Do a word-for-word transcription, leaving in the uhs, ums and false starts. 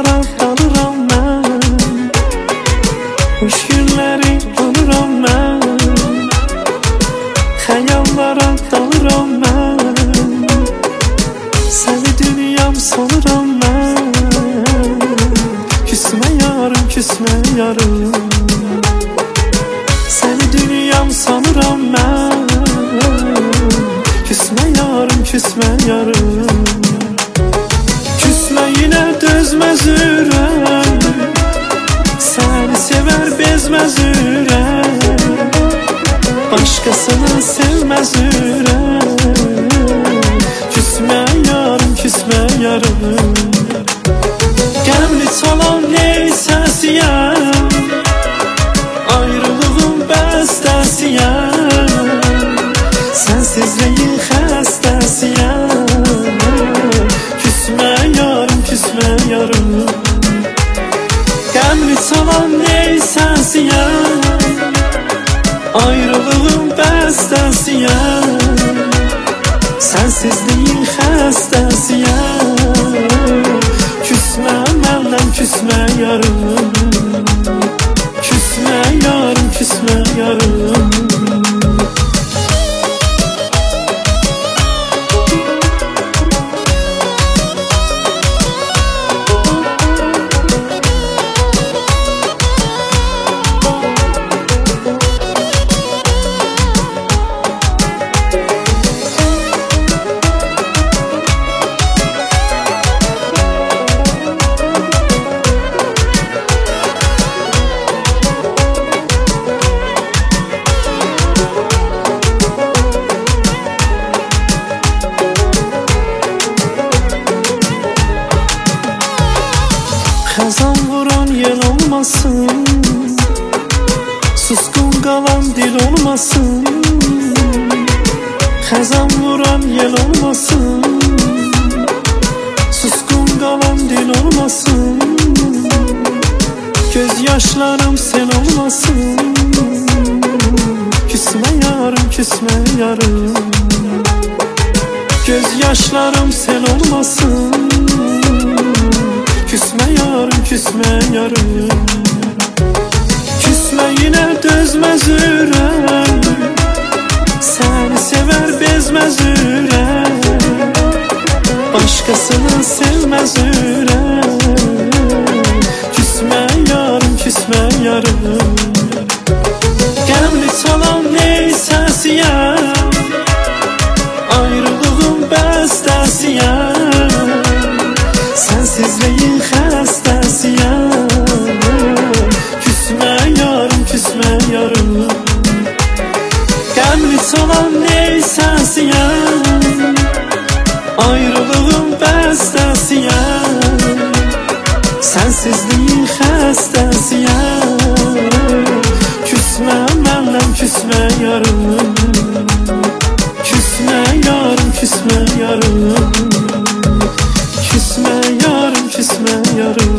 Xəyallara dalıram mən, xoş günləri unuram mən. Xəyallara dalıram mən, səni dünyam sanıram mən. Küsmə yarım, küsmə yarım, səni dünyam sanıram mən. Küsmə yarım, küsmə yarım, küsmə yine dözməz ürək, səni sevər bezməz ürək, başqasını sevməz ürək. Küsmə yarım, küsmə yarım, qəmli çalan neysəsiyəm, ayrılığın bəstəsiyəm, sensizliğin xəstəsiyəm. Küsmə yarım, küsmə yarım, qəmli çalan neysəsiyəm, ayrılığın bəstəsiyəm, sensizliğin xəstəsiyəm. Küsmə məndən, küsmə yarım, küsmə yarım, küsmə yarım. Xəzan vuran yel olmasın, susqun qalan dil olmasın. Xəzan vuran yel olmasın, susqun qalan dil olmasın. Göz yaşlarım sel olmasın, küsmə yarım, küsmə yarım, göz yaşlarım sel olmasın. Küsmə yarım, küsmə yarım, küsmə yine dözməz ürək, səni sevər bezməz ürək, başqasını sevməz ürək. Küsmə yarım, küsmə yarım, qəmli çalan neysəsiyəm, ayrılığın bəstəsiyəm, sensizliğin xəstəsiyəm. Küsmə yarım, küsmə yarım, qəmli çalan neysəsiyəm, ayrılığın bəstəsiyəm, sensizliğin xəstəsiyəm. Küsmə məndən, küsmə yarım, küsmə yarım, küsmə yarım, küsmə yarım, küsmə yarım.